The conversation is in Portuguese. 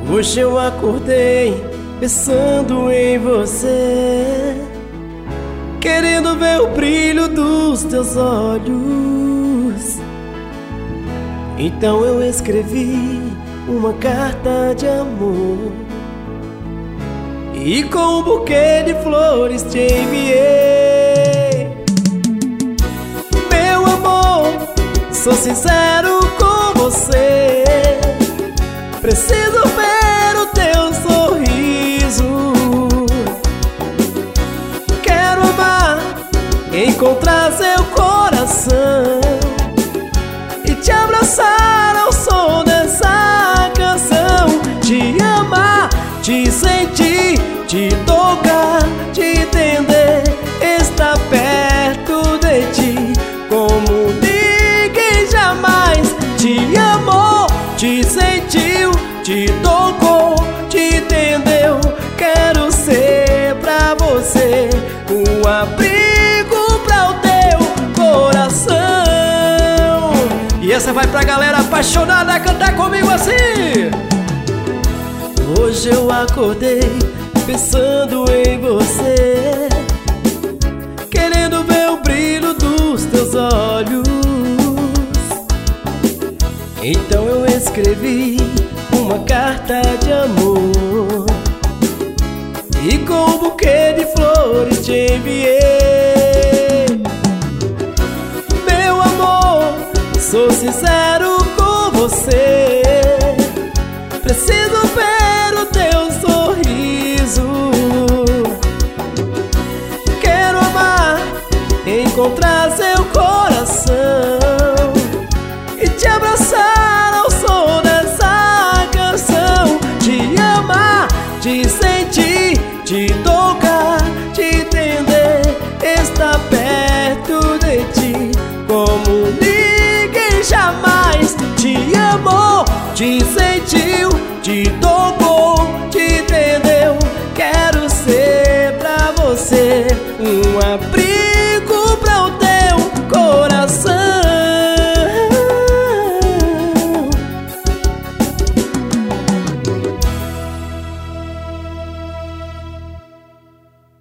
Hoje eu acordei pensando em você, querendo ver o brilho dos teus olhos. Então eu escrevi uma carta de amor e com um buquê de flores te enviei. Meu amor, sou sincero com você, preciso ver o teu sorriso. Quero amar, encontrar seu coração e te abraçar ao som dessa canção. Te amar, te sentir, te tocar, te entender, estar perto de ti como ninguém jamais te amou, te sentiu, te tocou, te entendeu. Quero ser pra você um abrigo pra o teu coração. E essa vai pra galera apaixonada cantar comigo assim. Hoje eu acordei pensando em você, querendo ver o brilho dos teus olhos. Então eu escrevi uma carta de amor e com um buquê de flores te enviei. Meu amor, sou sincero com você, preciso ver o teu sorriso. Quero amar, encontrar seu coração e te abraçar ao som dessa canção. Te amar, te sentir, te tocar, te entender, estar perto de ti como ninguém jamais te amou, te sentiu, te tocou,